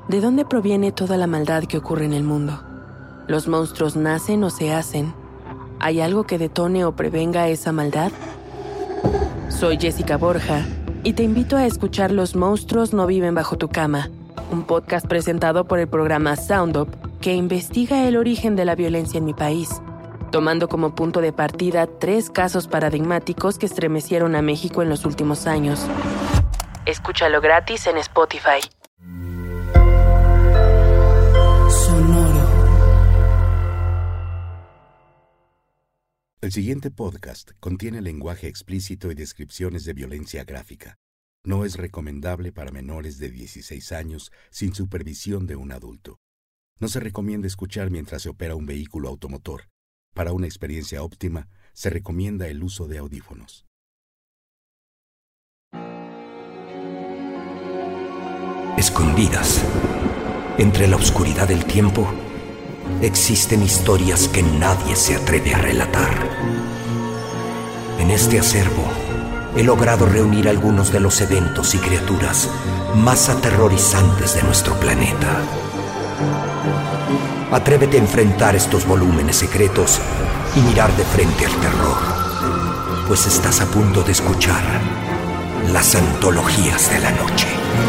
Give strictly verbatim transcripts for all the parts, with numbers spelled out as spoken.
¿De dónde proviene toda la maldad que ocurre en el mundo? ¿Los monstruos nacen o se hacen? ¿Hay algo que detone o prevenga esa maldad? Soy Jessica Borja y te invito a escuchar Los monstruos no viven bajo tu cama, un podcast presentado por el programa Sound Up que investiga el origen de la violencia en mi país, tomando como punto de partida tres casos paradigmáticos que estremecieron a México en los últimos años. Escúchalo gratis en Spotify. Sonoro. El siguiente podcast contiene lenguaje explícito y descripciones de violencia gráfica. No es recomendable para menores de dieciséis años sin supervisión de un adulto. No se recomienda escuchar mientras se opera un vehículo automotor. Para una experiencia óptima, se recomienda el uso de audífonos. Escondidas, entre la oscuridad del tiempo, existen historias que nadie se atreve a relatar. En este acervo, he logrado reunir algunos de los eventos y criaturas más aterrorizantes de nuestro planeta. Atrévete a enfrentar estos volúmenes secretos y mirar de frente al terror, pues estás a punto de escuchar las antologías de la noche.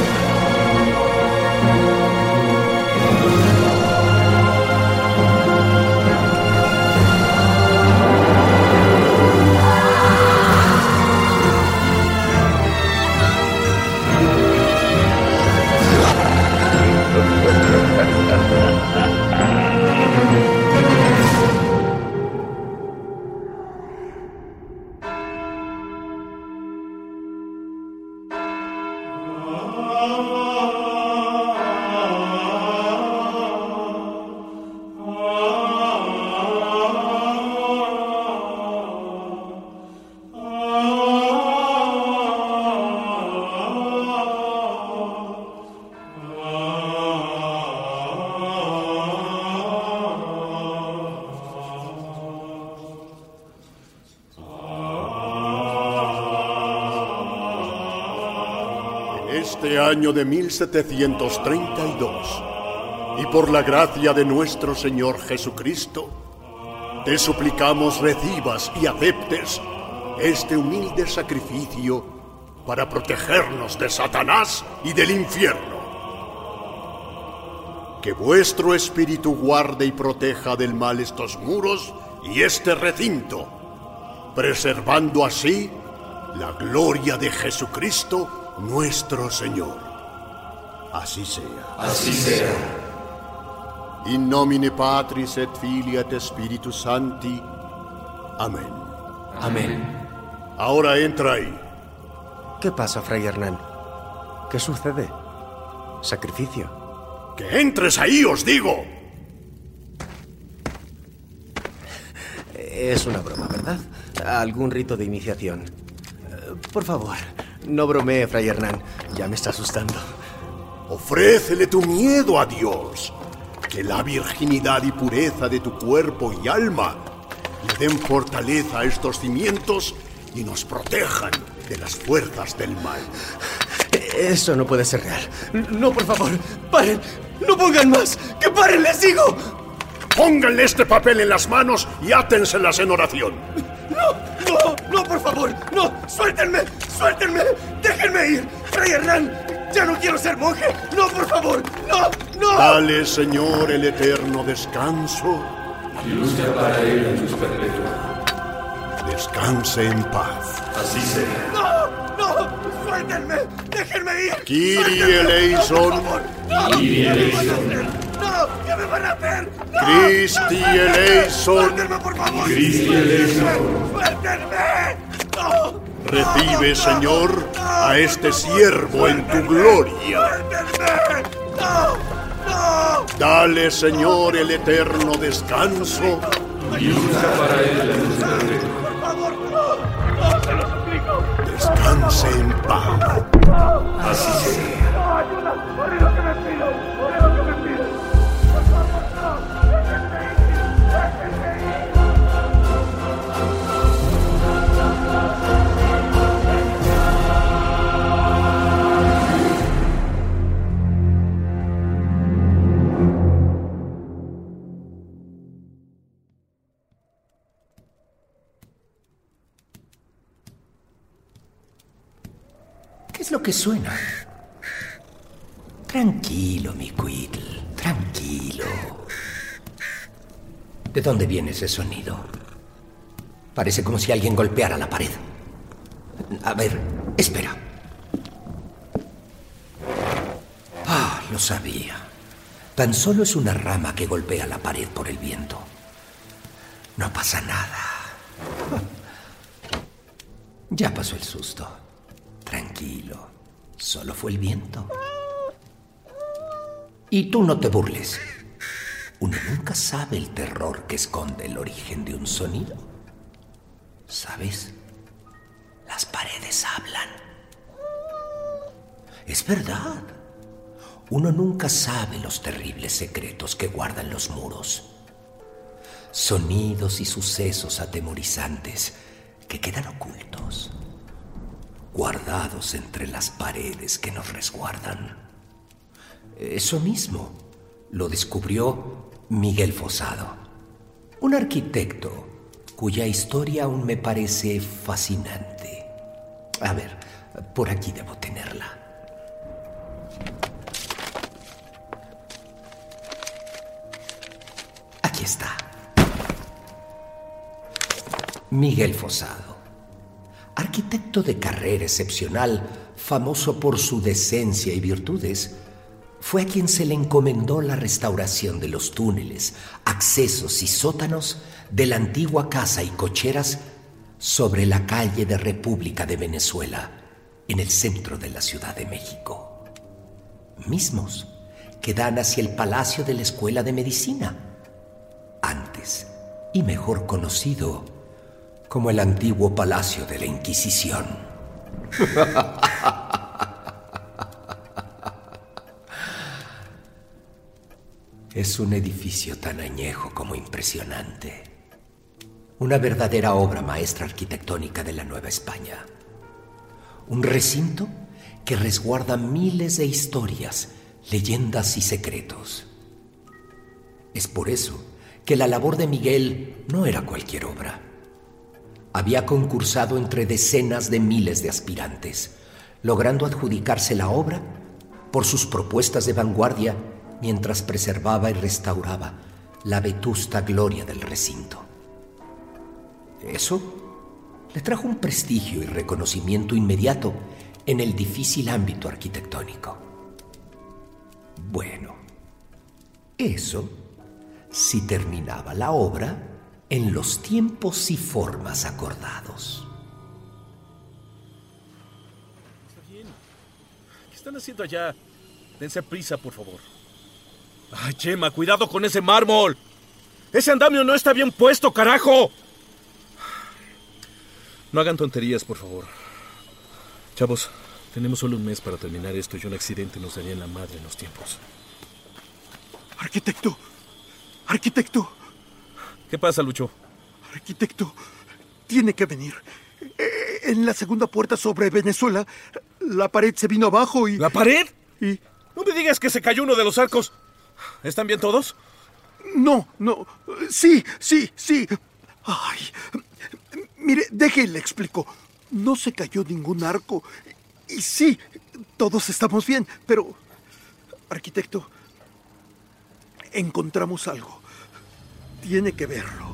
Este año de mil setecientos treinta y dos, y por la gracia de nuestro Señor Jesucristo, te suplicamos recibas y aceptes este humilde sacrificio para protegernos de Satanás y del infierno. Que vuestro espíritu guarde y proteja del mal estos muros y este recinto, preservando así la gloria de Jesucristo nuestro Señor. Así sea. Así sea. In nomine Patris et Filii et Spiritus Sancti. Amén. Amén. Ahora entra ahí. ¿Qué pasa, Fray Hernán? ¿Qué sucede? ¿Sacrificio? ¡Que entres ahí, os digo! Es una broma, ¿verdad? Algún rito de iniciación. Por favor, no bromee, Fray Hernán. Ya me está asustando. Ofrécele tu miedo a Dios. Que la virginidad y pureza de tu cuerpo y alma le den fortaleza a estos cimientos y nos protejan de las fuerzas del mal. Eso no puede ser real. No, por favor, paren. No pongan más. ¡Que paren, les digo! Pónganle este papel en las manos y átenselas en oración. ¡No! ¡No! ¡No, por favor! ¡No! ¡Suéltenme! ¡Suéltenme! ¡Déjenme ir! ¡Fray Hernán! ¡Ya no quiero ser monje! ¡No, por favor! ¡No! ¡No! Dale, Señor, el eterno descanso. Y luzca para él en luz perpetua. Descanse en paz. Así sea. ¡No! ¡No! ¡Suéltenme! ¡Déjenme ir! Kyrie eleison. Kyrie eleison. ¡No! ¿Qué me van a hacer? ¡No! Christi eleison. ¡Suéltenme, por favor! Christi eleison. ¡Suéltenme! ¡No! Recibe, Señor, a este siervo en tu gloria. ¡Suéltenme! ¡No! ¡No! Dale, Señor, el eterno descanso. Y luzca para él la luz perpetua. ¡Por favor, no! ¡No, se lo suplico! Descanse en paz. Así sea. ¡No, ayuda! ¡Ore lo que me pido! ¡Ore lo que me pido! ¡Por favor, no! ¡Déjenme ir! ¡Déjenme ir! lo que suena. Tranquilo, mi Quidl, tranquilo. ¿De dónde viene ese sonido? Parece como si alguien golpeara la pared. A ver, espera. Ah, lo sabía. Tan solo es una rama que golpea la pared por el viento. No pasa nada. Ya pasó el susto. Tranquilo. Solo fue el viento. Y tú no te burles. Uno nunca sabe el terror que esconde el origen de un sonido. ¿Sabes? Las paredes hablan. Es verdad. Uno nunca sabe los terribles secretos que guardan los muros. Sonidos y sucesos atemorizantes que quedan ocultos, guardados entre las paredes que nos resguardan. Eso mismo lo descubrió Miguel Fosado, un arquitecto cuya historia aún me parece fascinante. A ver, por aquí debo tenerla. Aquí está. Miguel Fosado, arquitecto de carrera excepcional, famoso por su decencia y virtudes, fue a quien se le encomendó la restauración de los túneles, accesos y sótanos de la antigua casa y cocheras sobre la calle de República de Venezuela, en el centro de la Ciudad de México. Mismos que dan hacia el Palacio de la Escuela de Medicina, antes y mejor conocido como el antiguo Palacio de la Inquisición. Es un edificio tan añejo como impresionante. Una verdadera obra maestra arquitectónica de la Nueva España. Un recinto que resguarda miles de historias, leyendas y secretos. Es por eso que la labor de Miguel no era cualquier obra. Había concursado entre decenas de miles de aspirantes, logrando adjudicarse la obra por sus propuestas de vanguardia mientras preservaba y restauraba la vetusta gloria del recinto. Eso le trajo un prestigio y reconocimiento inmediato en el difícil ámbito arquitectónico. Bueno, eso si terminaba la obra en los tiempos y formas acordados. Está bien. ¿Qué están haciendo allá? Dense prisa, por favor. ¡Ay, Chema, cuidado con ese mármol! ¡Ese andamio no está bien puesto, carajo! No hagan tonterías, por favor. Chavos, tenemos solo un mes para terminar esto y un accidente nos daría en la madre en los tiempos. Arquitecto, arquitecto. ¿Qué pasa, Lucho? Arquitecto, tiene que venir. En la segunda puerta sobre Venezuela, la pared se vino abajo y... ¿La pared? Y... No me digas que se cayó uno de los arcos. ¿Están bien todos? No, no. Sí, sí, sí. Ay, mire, déjele explico. No se cayó ningún arco. Y sí, todos estamos bien, pero... Arquitecto, encontramos algo. Tiene que verlo.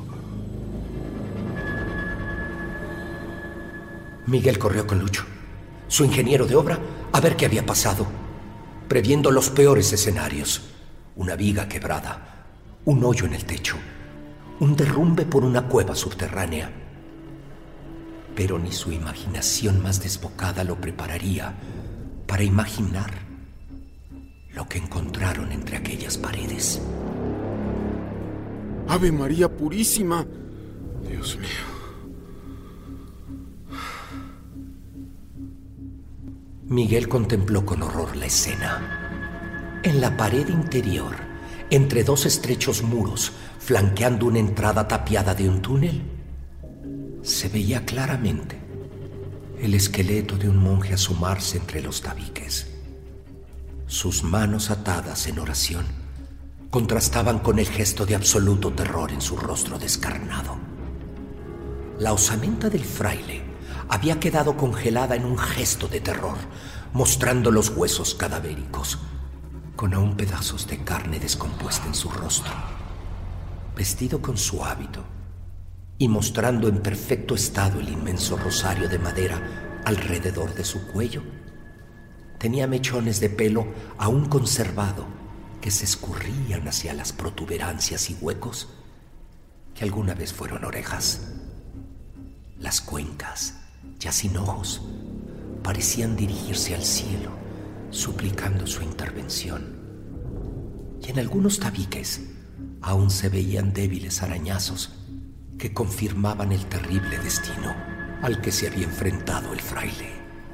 Miguel corrió con Lucho, su ingeniero de obra, a ver qué había pasado, previendo los peores escenarios. Una viga quebrada, un hoyo en el techo, un derrumbe por una cueva subterránea. Pero ni su imaginación más desbocada lo prepararía para imaginar lo que encontraron entre aquellas paredes. ¡Ave María Purísima! Dios mío. Miguel contempló con horror la escena. En la pared interior, entre dos estrechos muros, flanqueando una entrada tapiada de un túnel, se veía claramente el esqueleto de un monje asomarse entre los tabiques. Sus manos atadas en oración contrastaban con el gesto de absoluto terror en su rostro descarnado. La osamenta del fraile había quedado congelada en un gesto de terror, mostrando los huesos cadavéricos, con aún pedazos de carne descompuesta en su rostro. Vestido con su hábito y mostrando en perfecto estado el inmenso rosario de madera alrededor de su cuello, tenía mechones de pelo aún conservado que se escurrían hacia las protuberancias y huecos que alguna vez fueron orejas. Las cuencas, ya sin ojos, parecían dirigirse al cielo, suplicando su intervención. Y en algunos tabiques aún se veían débiles arañazos que confirmaban el terrible destino al que se había enfrentado el fraile.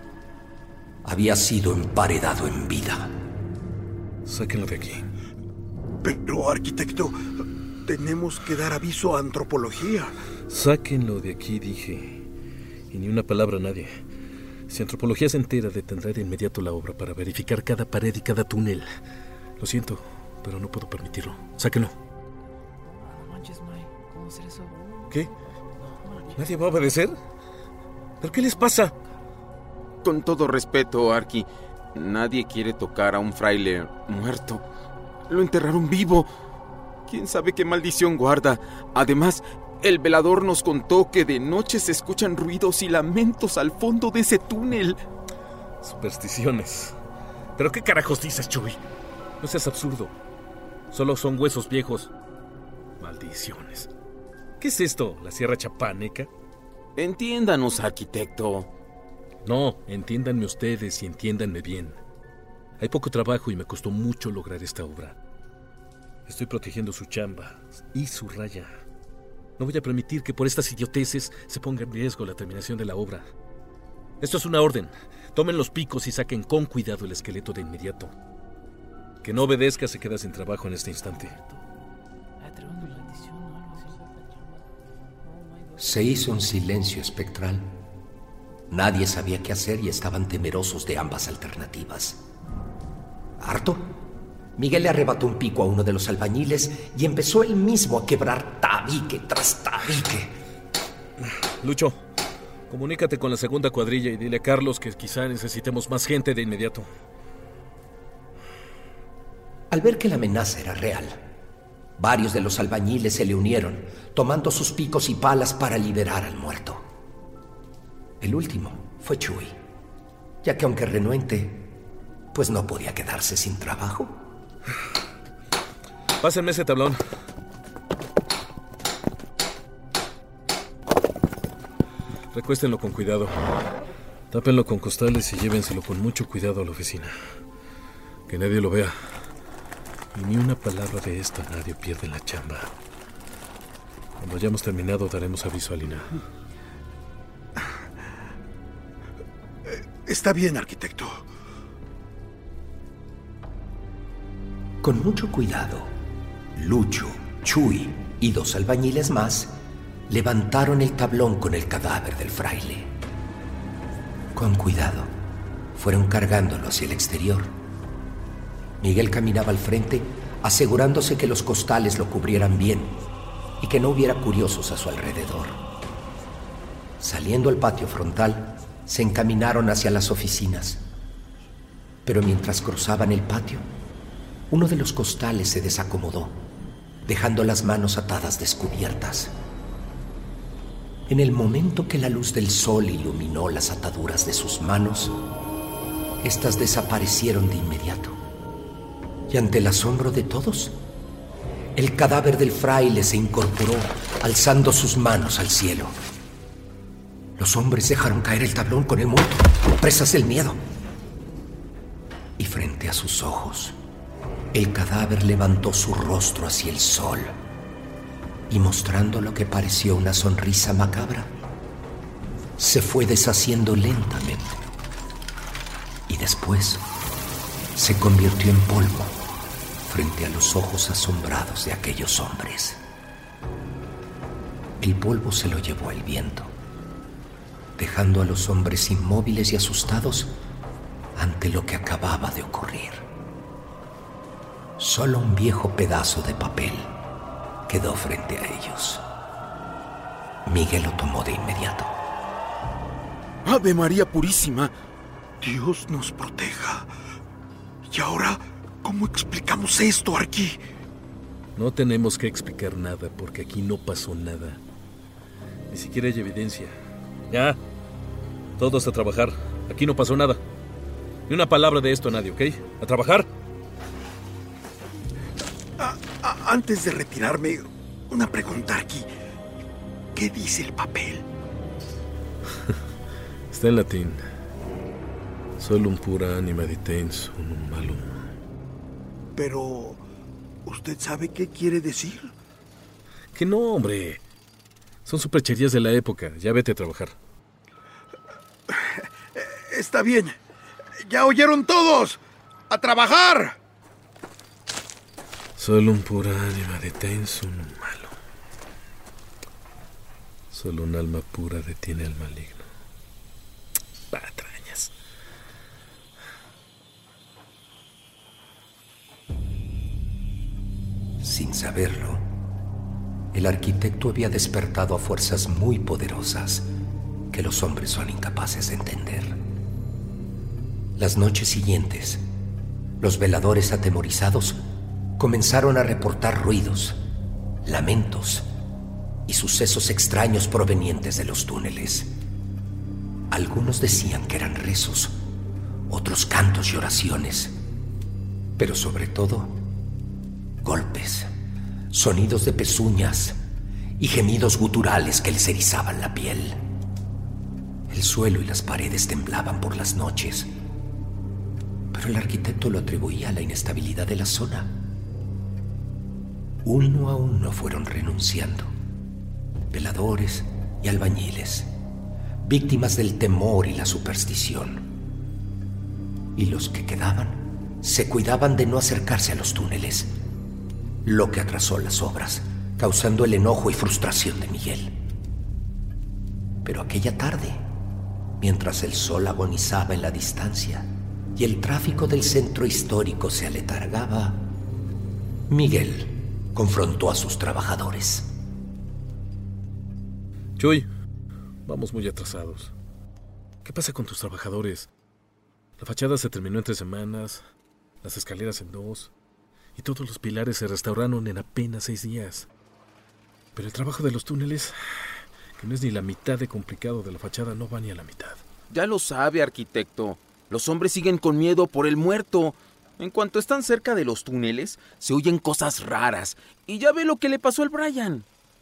Había sido emparedado en vida. Sáquenlo de aquí. Pero, arquitecto, tenemos que dar aviso a antropología. Sáquenlo de aquí, dije. Y ni una palabra a nadie. Si antropología se entera, detendrá de inmediato la obra para verificar cada pared y cada túnel. Lo siento, pero no puedo permitirlo. Sáquenlo. No manches, Mike. ¿Cómo hacer eso? ¿Qué? ¿Nadie va a obedecer? ¿Pero qué les pasa? Con todo respeto, Arqui, nadie quiere tocar a un fraile muerto. Lo enterraron vivo. ¿Quién sabe qué maldición guarda? Además, el velador nos contó que de noche se escuchan ruidos y lamentos al fondo de ese túnel. Supersticiones. ¿Pero qué carajos dices, Chuy? No seas absurdo. Solo son huesos viejos. Maldiciones. ¿Qué es esto? ¿La Sierra Chapaneca? Entiéndanos, arquitecto. No, entiéndanme ustedes y entiéndanme bien. Hay poco trabajo y me costó mucho lograr esta obra. Estoy protegiendo su chamba y su raya. No voy a permitir que por estas idioteces se ponga en riesgo la terminación de la obra. Esto es una orden. Tomen los picos y saquen con cuidado el esqueleto de inmediato. Que no obedezca se queda sin trabajo en este instante. Se hizo un silencio espectral. Nadie sabía qué hacer y estaban temerosos de ambas alternativas. ¿Harto? Miguel le arrebató un pico a uno de los albañiles y empezó él mismo a quebrar tabique tras tabique. Lucho, comunícate con la segunda cuadrilla y dile a Carlos que quizá necesitemos más gente de inmediato. Al ver que la amenaza era real, varios de los albañiles se le unieron, tomando sus picos y palas para liberar al muerto. El último fue Chuy, ya que aunque renuente, pues no podía quedarse sin trabajo. Pásenme ese tablón. Recuéstenlo con cuidado. Tápenlo con costales y llévenselo con mucho cuidado a la oficina. Que nadie lo vea. Y ni una palabra de esto a nadie pierde la chamba. Cuando hayamos terminado, daremos aviso a Lina. Está bien, arquitecto. Con mucho cuidado, Lucho, Chuy y dos albañiles más levantaron el tablón con el cadáver del fraile. Con cuidado, fueron cargándolo hacia el exterior. Miguel caminaba al frente, asegurándose que los costales lo cubrieran bien y que no hubiera curiosos a su alrededor. Saliendo al patio frontal, se encaminaron hacia las oficinas. Pero mientras cruzaban el patio, uno de los costales se desacomodó, dejando las manos atadas descubiertas. En el momento que la luz del sol iluminó las ataduras de sus manos, éstas desaparecieron de inmediato. Y ante el asombro de todos, el cadáver del fraile se incorporó, alzando sus manos al cielo. Los hombres dejaron caer el tablón con el muerto, presas del miedo. Y frente a sus ojos, el cadáver levantó su rostro hacia el sol y, mostrando lo que pareció una sonrisa macabra, se fue deshaciendo lentamente y después se convirtió en polvo frente a los ojos asombrados de aquellos hombres. El polvo se lo llevó el viento, dejando a los hombres inmóviles y asustados ante lo que acababa de ocurrir. Solo un viejo pedazo de papel quedó frente a ellos. Miguel lo tomó de inmediato. ¡Ave María Purísima! Dios nos proteja. ¿Y ahora cómo explicamos esto, Arqui? No tenemos que explicar nada porque aquí no pasó nada. Ni siquiera hay evidencia. Ya. Todos a trabajar. Aquí no pasó nada. Ni una palabra de esto a nadie, ¿ok? ¿A trabajar? A, a, antes de retirarme, una pregunta aquí. ¿Qué dice el papel? Está en latín. Solum pura anima ditens unum malum. Pero, ¿usted sabe qué quiere decir? Que no, hombre. Son supercherías de la época. Ya vete a trabajar. Está bien. ¡Ya oyeron todos! ¡A trabajar! Solum pura anima detens unum malum. Solo un alma pura detiene al maligno. Patrañas. Sin saberlo, el arquitecto había despertado a fuerzas muy poderosas que los hombres son incapaces de entender. Las noches siguientes, los veladores atemorizados comenzaron a reportar ruidos, lamentos y sucesos extraños provenientes de los túneles. Algunos decían que eran rezos, otros cantos y oraciones, pero sobre todo, golpes, sonidos de pezuñas y gemidos guturales que les erizaban la piel. El suelo y las paredes temblaban por las noches, pero el arquitecto lo atribuía a la inestabilidad de la zona. Uno a uno fueron renunciando, veladores y albañiles, víctimas del temor y la superstición. Y los que quedaban se cuidaban de no acercarse a los túneles, lo que atrasó las obras, causando el enojo y frustración de Miguel. Pero aquella tarde, mientras el sol agonizaba en la distancia y el tráfico del centro histórico se aletargaba, Miguel confrontó a sus trabajadores. Chuy, vamos muy atrasados. ¿Qué pasa con tus trabajadores? La fachada se terminó en tres semanas, las escaleras en dos, y todos los pilares se restauraron en apenas seis días. Pero el trabajo de los túneles, que no es ni la mitad de complicado de la fachada, no va ni a la mitad. Ya lo sabe, arquitecto. Los hombres siguen con miedo por el muerto. En cuanto están cerca de los túneles, se oyen cosas raras. Y ya ve lo que le pasó al Brian.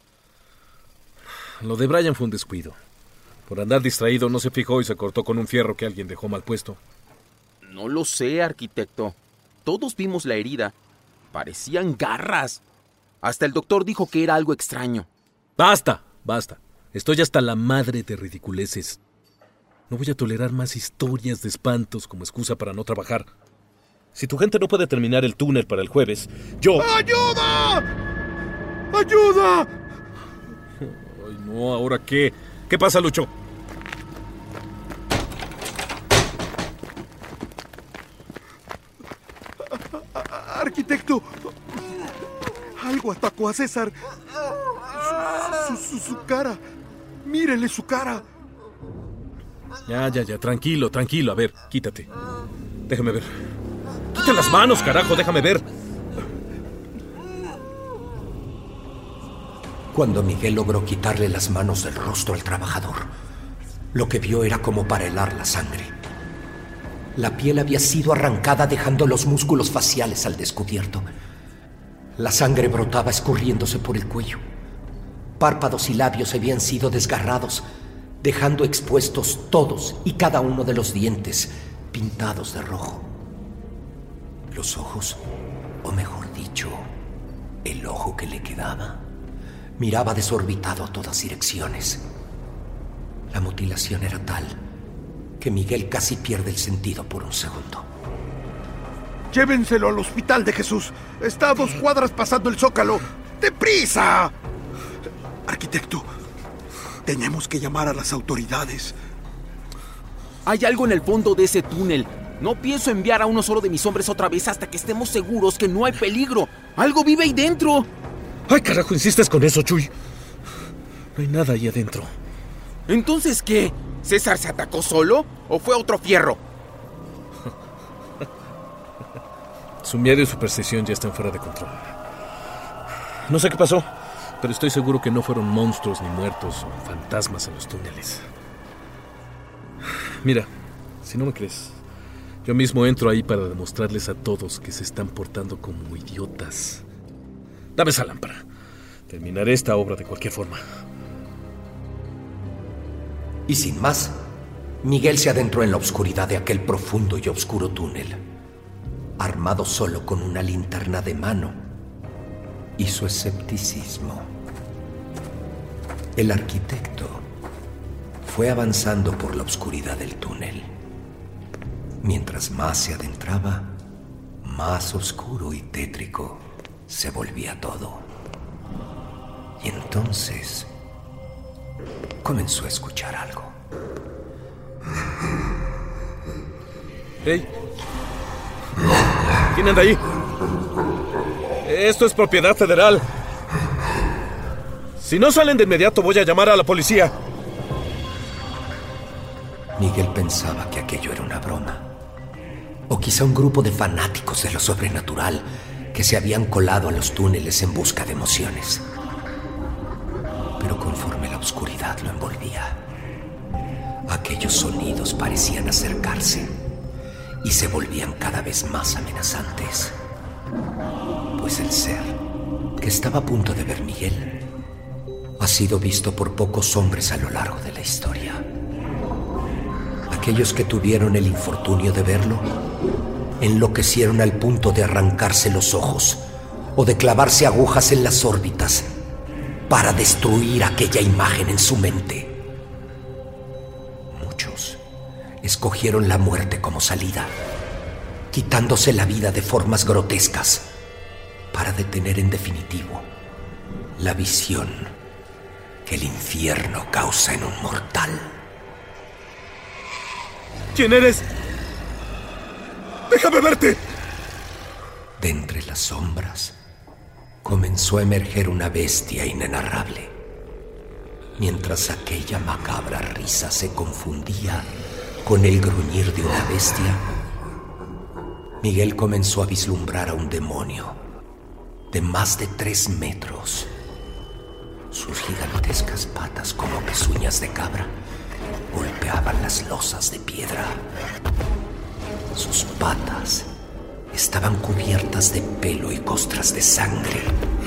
Lo de Brian fue un descuido. Por andar distraído no se fijó y se cortó con un fierro que alguien dejó mal puesto. No lo sé, arquitecto. Todos vimos la herida. Parecían garras. Hasta el doctor dijo que era algo extraño. ¡Basta! ¡Basta! Estoy hasta la madre de ridiculeces. No voy a tolerar más historias de espantos como excusa para no trabajar. Si tu gente no puede terminar el túnel para el jueves, yo... ¡Ayuda! ¡Ayuda! Ay, no, ¿ahora qué? ¿Qué pasa, Lucho? Arquitecto, algo atacó a César. Su, su, su, su cara. Mírele su cara. Ya, ya, ya, tranquilo, tranquilo. A ver, quítate. Déjame ver. ¡Quita las manos, carajo! ¡Déjame ver! Cuando Miguel logró quitarle las manos del rostro al trabajador, lo que vio era como para helar la sangre. La piel había sido arrancada dejando los músculos faciales al descubierto. La sangre brotaba escurriéndose por el cuello. Párpados y labios habían sido desgarrados, dejando expuestos todos y cada uno de los dientes pintados de rojo. Los ojos, o mejor dicho, el ojo que le quedaba, miraba desorbitado a todas direcciones. La mutilación era tal que Miguel casi pierde el sentido por un segundo. Llévenselo al Hospital de Jesús. Está a dos cuadras pasando el Zócalo. ¡Deprisa! Arquitecto, tenemos que llamar a las autoridades. Hay algo en el fondo de ese túnel. No pienso enviar a uno solo de mis hombres otra vez hasta que estemos seguros que no hay peligro. ¡Algo vive ahí dentro! ¡Ay, carajo! ¿Insistes con eso, Chuy? No hay nada ahí adentro. ¿Entonces qué? ¿César se atacó solo o fue otro fierro? Su miedo y superstición ya están fuera de control. No sé qué pasó, pero estoy seguro que no fueron monstruos ni muertos o fantasmas en los túneles. Mira, si no me crees, yo mismo entro ahí para demostrarles a todos que se están portando como idiotas. Dame esa lámpara. Terminaré esta obra de cualquier forma. Y sin más, Miguel se adentró en la oscuridad de aquel profundo y oscuro túnel, armado solo con una linterna de mano y su escepticismo. El arquitecto fue avanzando por la oscuridad del túnel. Mientras más se adentraba, más oscuro y tétrico se volvía todo. Y entonces comenzó a escuchar algo. ¡Hey! ¿Quién anda ahí? Esto es propiedad federal. Si no salen de inmediato, voy a llamar a la policía. Miguel pensaba que aquello era una broma. O quizá un grupo de fanáticos de lo sobrenatural que se habían colado a los túneles en busca de emociones. Pero conforme la oscuridad lo envolvía, aquellos sonidos parecían acercarse y se volvían cada vez más amenazantes. Pues el ser que estaba a punto de ver Miguel ha sido visto por pocos hombres a lo largo de la historia. Aquellos que tuvieron el infortunio de verlo enloquecieron al punto de arrancarse los ojos o de clavarse agujas en las órbitas para destruir aquella imagen en su mente. Muchos escogieron la muerte como salida, quitándose la vida de formas grotescas para detener en definitivo la visión que el infierno causa en un mortal. ¿Quién eres? ¡Déjame verte! De entre las sombras comenzó a emerger una bestia inenarrable. Mientras aquella macabra risa se confundía con el gruñir de una bestia, Miguel comenzó a vislumbrar a un demonio de más de tres metros. Sus gigantescas patas, como pezuñas de cabra, golpeaban las losas de piedra. Sus patas estaban cubiertas de pelo y costras de sangre.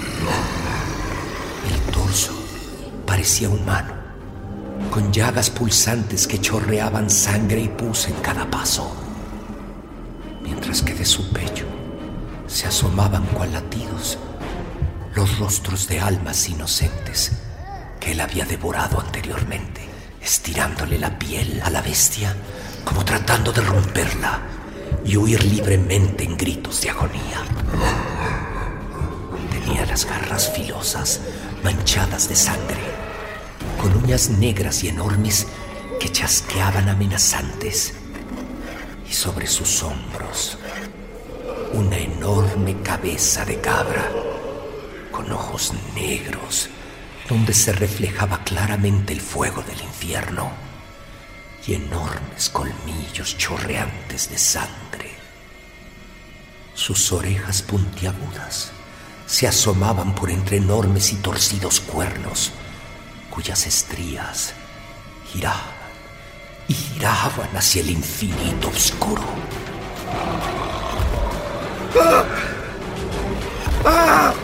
El torso parecía humano, con llagas pulsantes que chorreaban sangre y pus en cada paso, mientras que de su pecho se asomaban cual latidos los rostros de almas inocentes que él había devorado anteriormente, estirándole la piel a la bestia como tratando de romperla y huir libremente en gritos de agonía. Tenía las garras filosas, manchadas de sangre, con uñas negras y enormes que chasqueaban amenazantes, y sobre sus hombros una enorme cabeza de cabra con ojos negros donde se reflejaba claramente el fuego del infierno y enormes colmillos chorreantes de sangre. Sus orejas puntiagudas se asomaban por entre enormes y torcidos cuernos, cuyas estrías giraban y giraban hacia el infinito oscuro. ¡Ah! ¡Ah!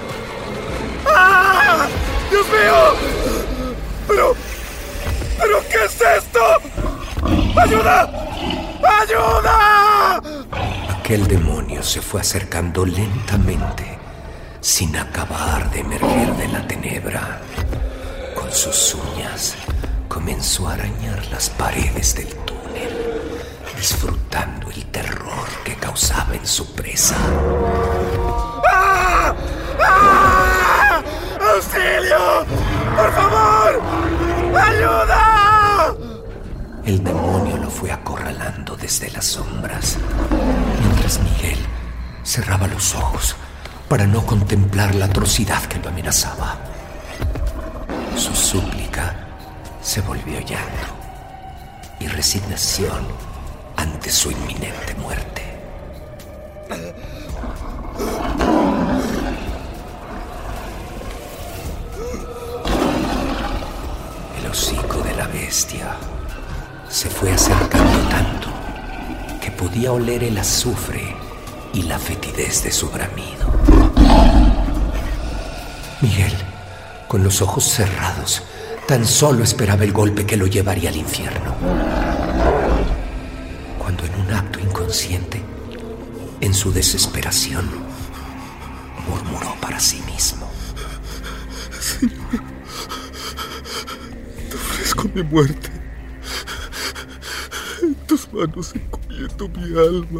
¡Ah! ¡Dios mío! ¡Pero... pero qué es esto! ¡Ayuda! ¡Ayuda! Aquel demonio se fue acercando lentamente, sin acabar de emerger de la tenebra. Con sus uñas comenzó a arañar las paredes del túnel, disfrutando el terror que causaba en su presa. ¡Ah! ¡Ah! ¡Auxilio! ¡Por favor! ¡Ayuda! El demonio lo fue acorralando desde las sombras, mientras Miguel cerraba los ojos para no contemplar la atrocidad que lo amenazaba. Su súplica se volvió llanto y resignación ante su inminente muerte. podía oler el azufre y la fetidez de su bramido. Miguel, con los ojos cerrados, tan solo esperaba el golpe que lo llevaría al infierno. Cuando en un acto inconsciente, en su desesperación, murmuró para sí mismo: Señor, te ofrezco mi muerte. En tus manos encomiendo mi alma.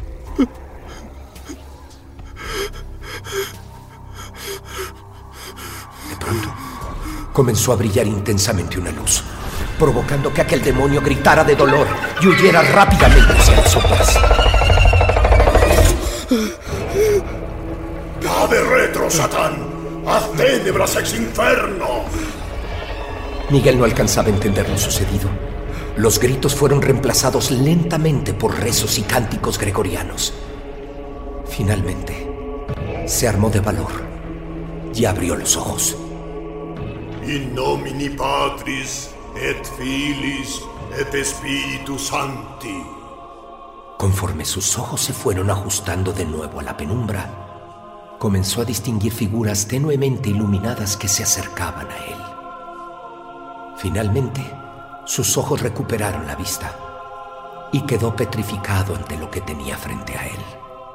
De pronto, comenzó a brillar intensamente una luz, provocando que aquel demonio gritara de dolor y huyera rápidamente hacia las sombras. ¡Cade retro, Satán! ¡Haz ténebras ex inferno! Miguel no alcanzaba a entender lo sucedido. Los gritos fueron reemplazados lentamente por rezos y cánticos gregorianos. Finalmente, se armó de valor y abrió los ojos. In nomine Patris et Filis et Spiritus Sancti. Conforme sus ojos se fueron ajustando de nuevo a la penumbra, comenzó a distinguir figuras tenuemente iluminadas que se acercaban a él. Finalmente, sus ojos recuperaron la vista y quedó petrificado ante lo que tenía frente a él.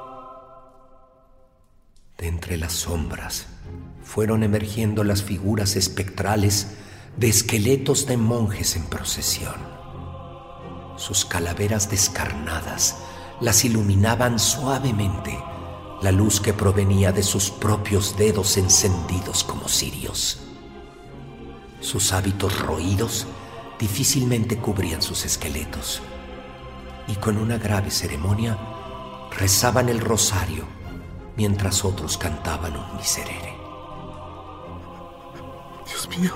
De entre las sombras fueron emergiendo las figuras espectrales de esqueletos de monjes en procesión. Sus calaveras descarnadas las iluminaban suavemente la luz que provenía de sus propios dedos encendidos como cirios. Sus hábitos roídos difícilmente cubrían sus esqueletos, y con una grave ceremonia rezaban el rosario mientras otros cantaban un miserere. Dios mío,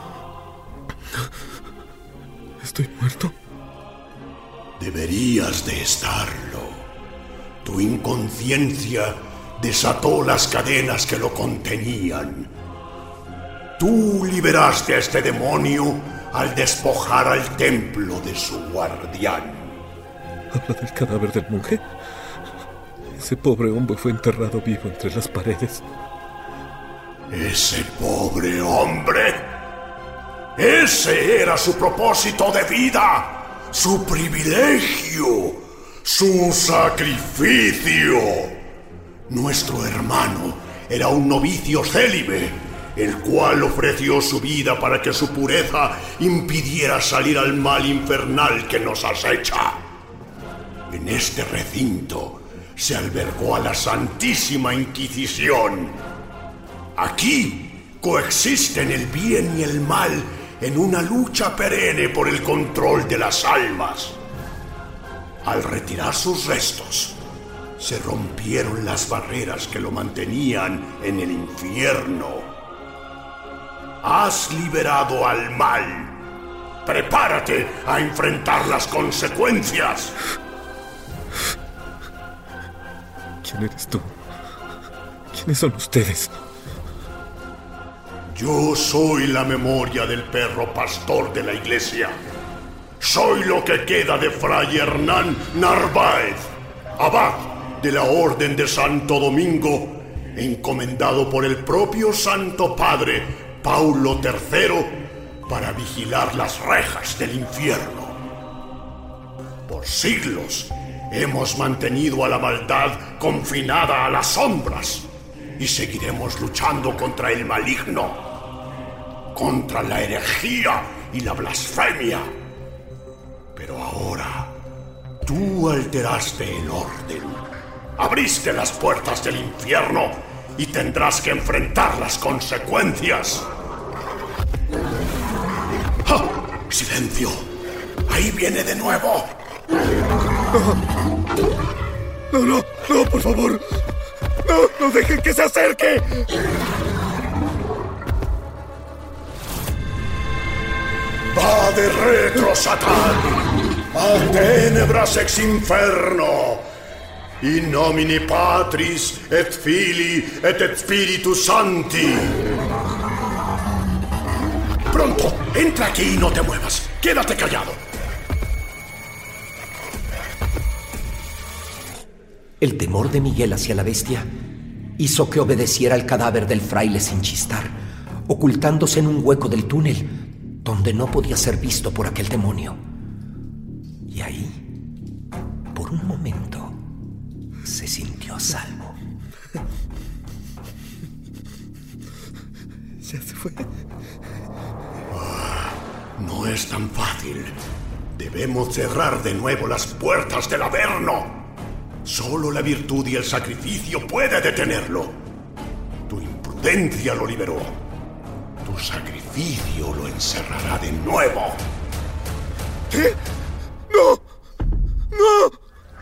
¿estoy muerto? Deberías de estarlo. Tu inconsciencia desató las cadenas que lo contenían. Tú liberaste a este demonio al despojar al templo de su guardián. ¿Habla del cadáver del monje? Ese pobre hombre fue enterrado vivo entre las paredes. ¿Ese pobre hombre? Ese era su propósito de vida, su privilegio, su sacrificio. Nuestro hermano era un novicio célibe, el cual ofreció su vida para que su pureza impidiera salir al mal infernal que nos acecha. En este recinto se albergó a la Santísima Inquisición. Aquí coexisten el bien y el mal en una lucha perenne por el control de las almas. Al retirar sus restos, se rompieron las barreras que lo mantenían en el infierno. Has liberado al mal. Prepárate a enfrentar las consecuencias. ¿Quién eres tú? ¿Quiénes son ustedes? Yo soy la memoria del perro pastor de la iglesia. Soy lo que queda de Fray Hernán Narváez, abad de la Orden de Santo Domingo, encomendado por el propio Santo Padre Paulo tercero para vigilar las rejas del infierno. Por siglos hemos mantenido a la maldad confinada a las sombras y seguiremos luchando contra el maligno, contra la herejía y la blasfemia. Pero ahora, tú alteraste el orden, abriste las puertas del infierno y tendrás que enfrentar las consecuencias. ¡Ah! ¡Silencio! ¡Ahí viene de nuevo! No, no, no, por favor. No, no dejen que se acerque. ¡Va de retro, Satán! ¡A tenebras ex inferno! In nomine Patris et Filii et Spiritus Sancti. Pronto, entra aquí y no te muevas. Quédate callado. El temor de Miguel hacia la bestia hizo que obedeciera al cadáver del fraile sin chistar, ocultándose en un hueco del túnel donde no podía ser visto por aquel demonio. Y ahí, por un momento, se sintió a salvo. Ya se fue. Ah, no es tan fácil. Debemos cerrar de nuevo las puertas del Averno. Solo la virtud y el sacrificio puede detenerlo. Tu imprudencia lo liberó. Tu sacrificio lo encerrará de nuevo. ¿Qué? ¡No! ¡No!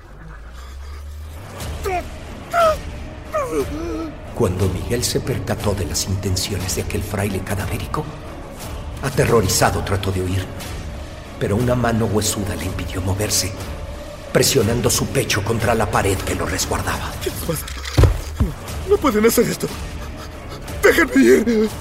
Cuando Miguel se percató de las intenciones de aquel fraile cadavérico, aterrorizado trató de huir, pero una mano huesuda le impidió moverse, presionando su pecho contra la pared que lo resguardaba. ¿Qué les pasa? No, no pueden hacer esto. ¡Déjenme ir!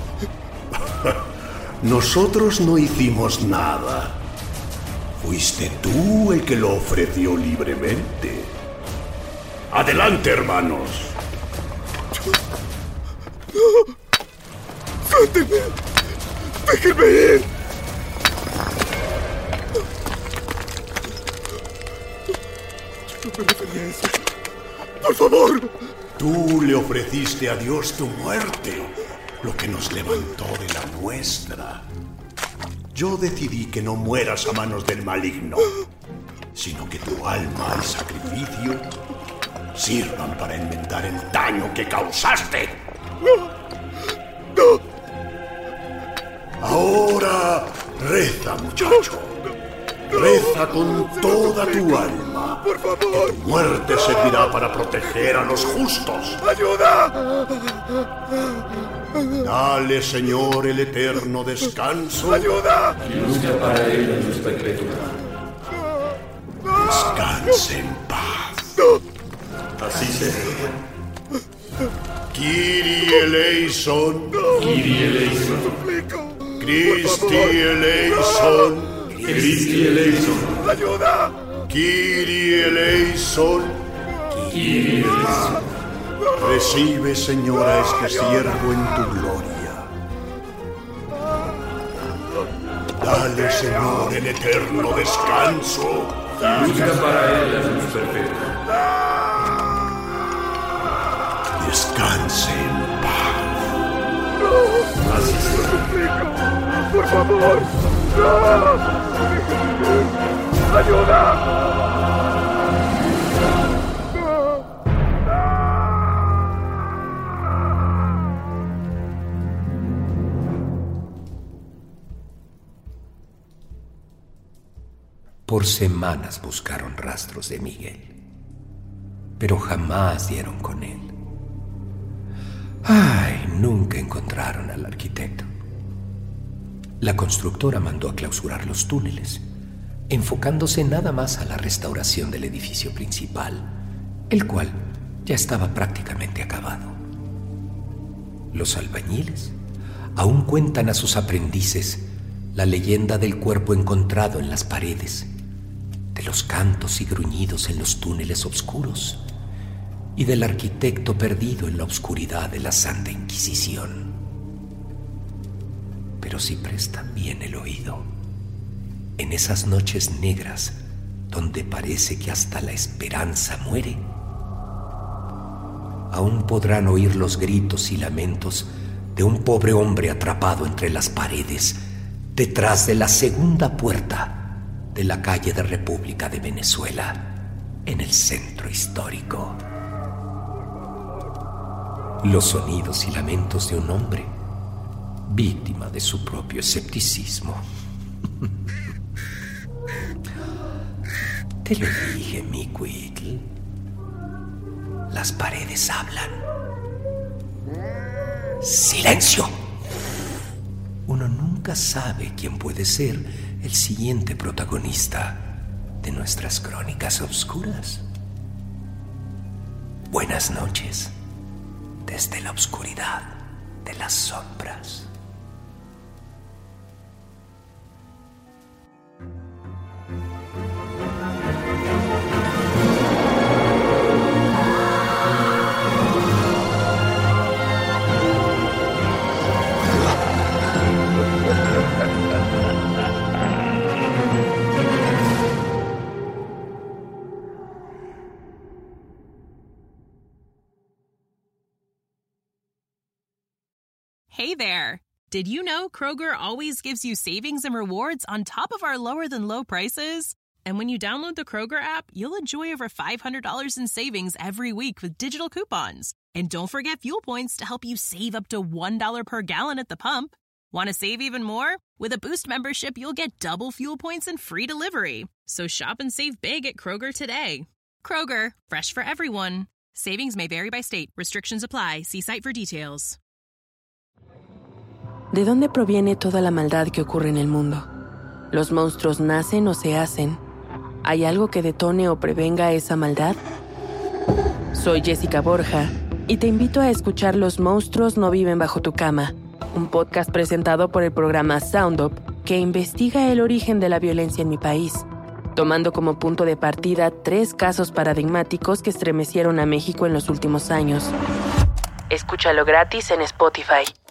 Nosotros no hicimos nada. Fuiste tú el que lo ofreció libremente. Adelante, hermanos. ¡No! ¡Suéltenme! ¡Déjenme ir! Yo no me refería a eso. ¡Por favor! Tú le ofreciste a Dios tu muerte, lo que nos levantó de la nuestra. Yo decidí que no mueras a manos del maligno, sino que tu alma y sacrificio sirvan para enmendar el daño que causaste. ¡No! ¡No! Ahora reza, muchacho. Reza con toda tu alma. ¡Por favor! Tu muerte servirá para proteger a los justos. ¡Ayuda! Dale, Señor, el eterno descanso. ¡Ayuda! Y busca para él en sus perpetuos. Descanse en paz. ¡No! Así será. Kyrie eleison. Kyrie eleison. Christi eleison. Christi eleison. ¡Ayuda! Kyrie eleison. Kyrie eleison. Recibe, Señor, a este siervo en tu gloria. Dale, Señor, el eterno descanso. Y busca para él la luz perpetua. Descanse en paz. ¡No! Así será. ¡Por favor! ¡No! ¡Ayuda! Por semanas buscaron rastros de Miguel, pero jamás dieron con él. Ay, nunca encontraron al arquitecto. La constructora mandó a clausurar los túneles, enfocándose nada más a la restauración del edificio principal, el cual ya estaba prácticamente acabado. Los albañiles aún cuentan a sus aprendices la leyenda del cuerpo encontrado en las paredes, de los cantos y gruñidos en los túneles oscuros y del arquitecto perdido en la oscuridad de la Santa Inquisición. Pero si prestan bien el oído, en esas noches negras donde parece que hasta la esperanza muere, aún podrán oír los gritos y lamentos de un pobre hombre atrapado entre las paredes detrás de la segunda puerta de la calle de República de Venezuela, en el centro histórico. Los sonidos y lamentos de un hombre víctima de su propio escepticismo. Te lo dije, Miquitl. Las paredes hablan. ¡Silencio! Uno nunca sabe quién puede ser el siguiente protagonista de nuestras crónicas oscuras. Buenas noches, desde la oscuridad de las sombras. Hey there! Did you know Kroger always gives you savings and rewards on top of our lower-than-low prices? And when you download the Kroger app, you'll enjoy over five hundred dollars in savings every week with digital coupons. And don't forget fuel points to help you save up to one dollar per gallon at the pump. Want to save even more? With a Boost membership, you'll get double fuel points and free delivery. So shop and save big at Kroger today. Kroger, fresh for everyone. Savings may vary by state. Restrictions apply. See site for details. ¿De dónde proviene toda la maldad que ocurre en el mundo? ¿Los monstruos nacen o se hacen? ¿Hay algo que detone o prevenga esa maldad? Soy Jessica Borja y te invito a escuchar Los monstruos no viven bajo tu cama, un podcast presentado por el programa Sound Up que investiga el origen de la violencia en mi país, tomando como punto de partida tres casos paradigmáticos que estremecieron a México en los últimos años. Escúchalo gratis en Spotify.